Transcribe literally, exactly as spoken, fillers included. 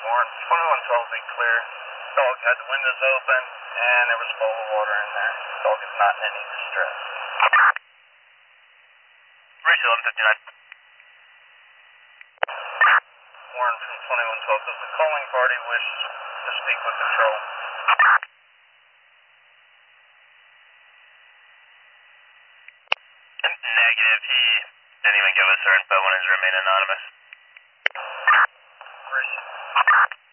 Warren, twenty-one twelve, be clear. Dog had the windows open, and there was a bowl of water in there. Dog is not in any distress. Ratio eleven fifty-nine. Warren from twenty-one twelve, does the calling party wish to speak with control? Negative. He didn't even give us our info, wanted to remain anonymous. Appreciate it.